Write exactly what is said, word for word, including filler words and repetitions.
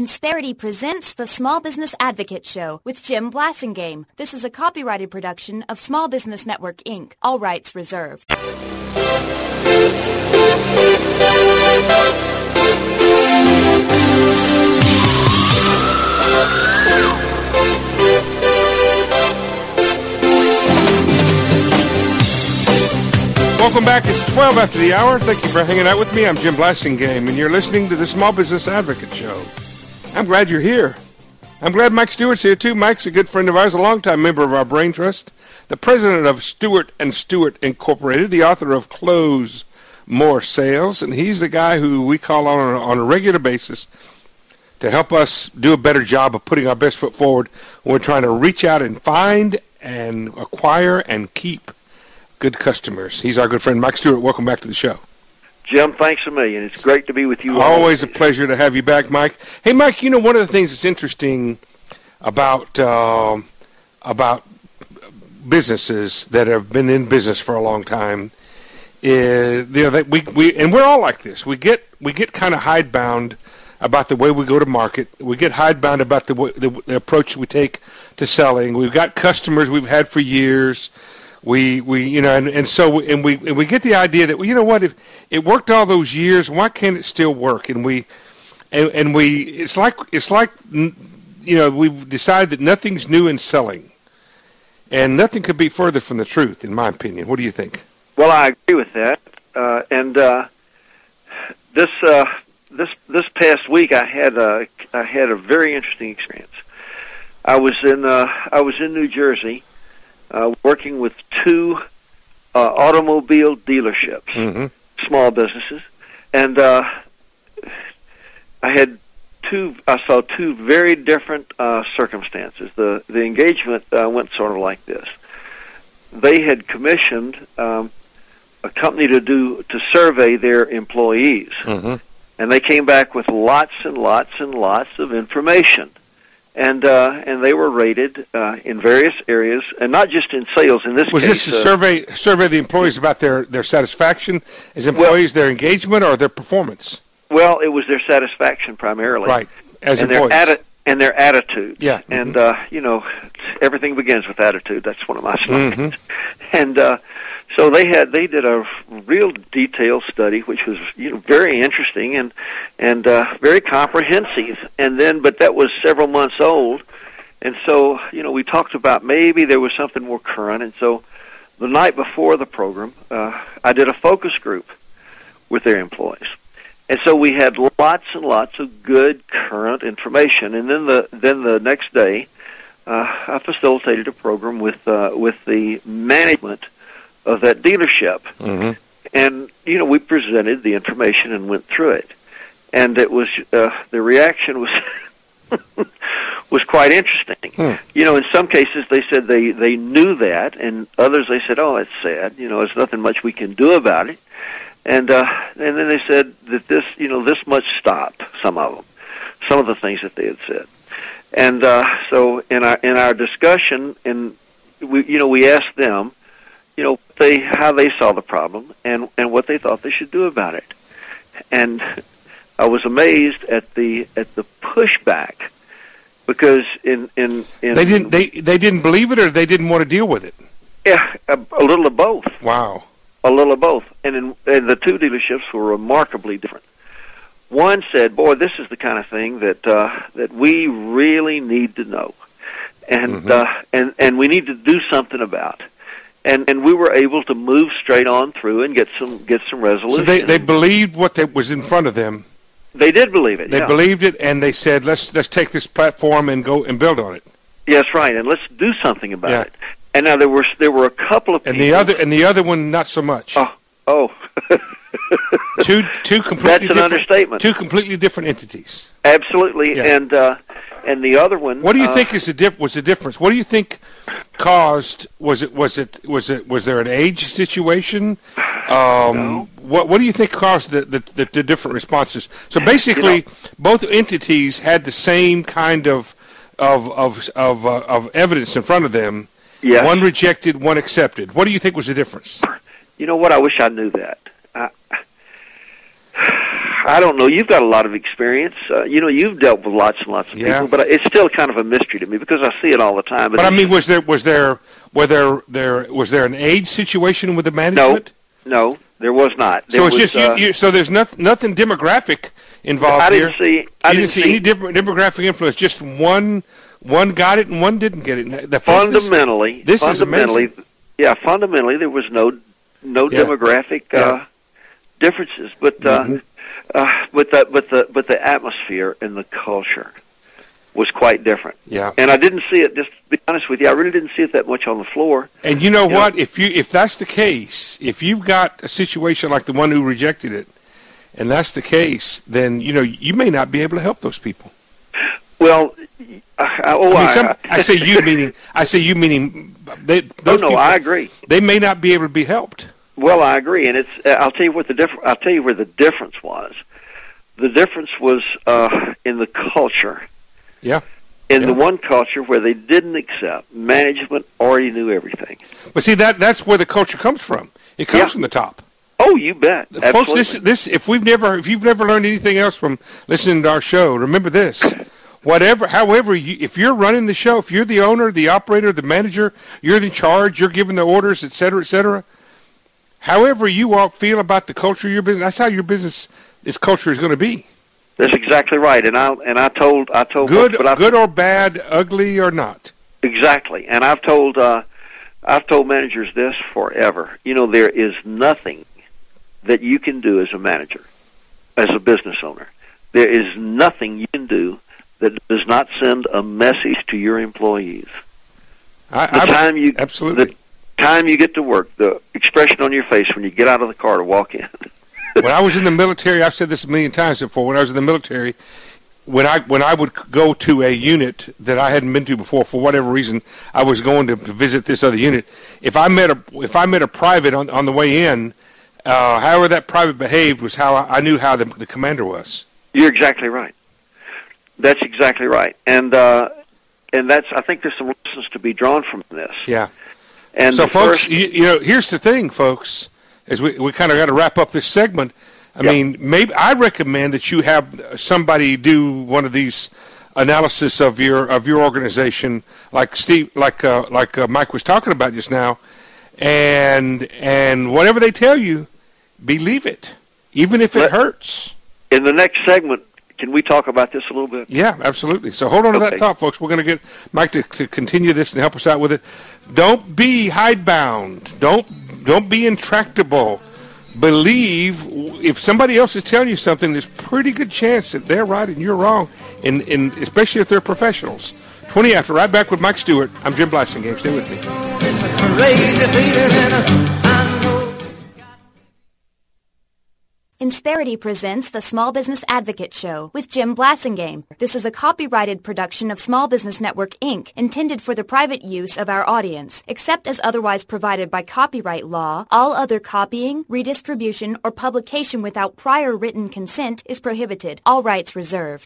Insperity presents the Small Business Advocate Show with Jim Blasingame. This is a copyrighted production of Small Business Network, Incorporated. All rights reserved. Welcome back. It's twelve after the hour. Thank you for hanging out with me. I'm Jim Blasingame, and you're listening to the Small Business Advocate Show. I'm glad you're here. I'm glad Mike Stewart's here, too. Mike's a good friend of ours, a longtime member of our Brain Trust, the president of Stewart and Stewart Incorporated, the author of Close More Sales, and he's the guy who we call on a, on a regular basis to help us do a better job of putting our best foot forward when we're trying to reach out and find and acquire and keep good customers. He's our good friend, Mike Stewart. Welcome back to the show. Jim, thanks a million. It's great to be with you. Always a pleasure to have you back, Mike. Hey, Mike, you know, one of the things that's interesting about uh, about businesses that have been in business for a long time is, you know, that we, we and we're all like this. We get we get kind of hidebound about the way we go to market. We get hidebound about the, the the approach we take to selling. We've got customers we've had for years. We, we, you know, and, and so, and we, and we get the idea that, well, you know what, if it worked all those years, why can't it still work? And we, and, and we, it's like, it's like, you know, we've decided that nothing's new in selling, and nothing could be further from the truth, in my opinion. What do you think? Well, I agree with that. Uh, and uh, this, uh, this, this past week, I had a, I had a very interesting experience. I was in, uh, I was in New Jersey. Uh, working with two uh, automobile dealerships, mm-hmm. small businesses, and uh, I had two. I saw two very different uh, circumstances. The the engagement uh, went sort of like this: they had commissioned um, a company to do to survey their employees, mm-hmm. and they came back with lots and lots and lots of information. And uh, and they were rated uh, in various areas, and not just in sales. In this was case, this a uh, survey survey the employees about their, their satisfaction as employees, well, their engagement, or their performance? Well, it was their satisfaction primarily, right? As and employees, their atti- and their attitude. Yeah, mm-hmm. and uh, you know, everything begins with attitude. That's one of my slogans. Mm-hmm. And uh, so they had they did a real detailed study, which was, you know, very interesting and and uh, very comprehensive. And then, but that was several months old, and so, you know, we talked about maybe there was something more current. And so, the night before the program, uh, I did a focus group with their employees, and so we had lots and lots of good current information. And then the then the next day, uh, I facilitated a program with uh, with the management of that dealership. Mm-hmm. And, you know, we presented the information and went through it. And it was, uh, the reaction was, was quite interesting. Hmm. You know, in some cases they said they, they knew that, and others they said, oh, it's sad, you know, there's nothing much we can do about it. And, uh, and then they said that this, you know, this much stopped, some of them, some of the things that they had said. And, uh, so in our, in our discussion, and we, you know, we asked them, you know, they how they saw the problem and and what they thought they should do about it. And I was amazed at the at the pushback, because in in, in they didn't they they didn't believe it, or they didn't want to deal with it. Yeah, a, a little of both. Wow, a little of both. And in and the two dealerships were remarkably different. One said, "Boy, this is the kind of thing that uh, that we really need to know, and mm-hmm. uh, and and we need to do something about." And and we were able to move straight on through and get some get some resolution. So they they believed what they, was in front of them. They did believe it. They yeah. believed it, and they said, "Let's let's take this platform and go and build on it." Yes, right, and let's do something about yeah. it. And now there were there were a couple of and people, the other and the other one not so much. Oh, oh. two two completely That's an different, understatement. Two completely different entities. Absolutely, yeah. and uh, and the other one. What do you uh, think is the dif- was the difference? What do you think caused? Was it was it was it was there an age situation? Um, no. What what do you think caused the the, the, the different responses? So basically, you know, both entities had the same kind of of of of, uh, of evidence in front of them. Yes. One rejected, one accepted. What do you think was the difference? You know what? I wish I knew that. I, I don't know. You've got a lot of experience. Uh, you know, you've dealt with lots and lots of Yeah. people, but it's still kind of a mystery to me because I see it all the time. But I mean, was there was there was there there was there an age situation with the management? No, there was not. There so it's was, just uh, you, you, so there's nothing nothing demographic involved I didn't here. see. I you didn't see, see any different demographic influence. Just one one got it and one didn't get it. The, fundamentally. this, this fundamentally, is amazing. Yeah, fundamentally, there was no no Yeah. demographic uh, Yeah. differences, but uh, Mhm. uh, but the but the but the atmosphere and the culture was quite different. Yeah. And I didn't see it. Just to be honest with you, I really didn't see it that much on the floor. And you know You what? know? If you if that's the case, if you've got a situation like the one who rejected it, and that's the case, then you know you may not be able to help those people. Well, I, oh, I mean, some, I, I say you meaning I say you meaning they, those oh no, people, I agree. they may not be able to be helped. Well, I agree, and it's. I'll tell you what the diff- I'll tell you where the difference was. The difference was uh, in the culture. Yeah. In Yeah. the one culture where they didn't accept, management already knew everything. But see that that's where the culture comes from. It comes Yeah. from the top. Oh, you bet, Folks, absolutely. this this if we've never if you've never learned anything else from listening to our show, remember this. Whatever, however, you, if you're running the show, if you're the owner, the operator, the manager, you're in charge, you're giving the orders, et cetera, et cetera. However you all feel about the culture of your business, that's how your business, its culture is going to be. That's exactly right, and I and I told I told Good, folks, but I, good or bad, ugly or not. exactly, and I've told uh, I've told managers this forever. You know, there is nothing that you can do as a manager, as a business owner. There is nothing you can do that does not send a message to your employees. I, The I, time you absolutely. the time you get to work, the expression on your face when you get out of the car to walk in. When I was in the military, I've said this a million times before. When I was in the military, when I when I would go to a unit that I hadn't been to before for whatever reason, I was going to visit this other unit. If I met a if I met a private on on the way in, uh, however that private behaved was how I, I knew how the, the commander was. You're exactly right. That's exactly right, and uh, and that's I think there's some lessons to be drawn from this. Yeah. And So, the folks, first, you, you know, here's the thing, folks. As we we kind of got to wrap up this segment. I Yep. mean, maybe I recommend that you have somebody do one of these analysis of your of your organization, like Steve, like uh, like uh, Mike was talking about just now, and and whatever they tell you, believe it, even if it Let- hurts. in the next segment, can we talk about this a little bit? Yeah, absolutely. So hold on to that Okay. thought, folks. We're going to get Mike to, to continue this and help us out with it. Don't be hidebound. Don't don't be intractable. Believe if somebody else is telling you something, there's pretty good chance that they're right and you're wrong, and, and especially if they're professionals. twenty after, right back with Mike Stewart. I'm Jim Blasingame. Stay with me. It's a crazy feeling and I know it's got Insperity presents the Small Business Advocate Show with Jim Blasingame. This is a copyrighted production of Small Business Network, Incorporated, intended for the private use of our audience. Except as otherwise provided by copyright law, all other copying, redistribution, or publication without prior written consent is prohibited. All rights reserved.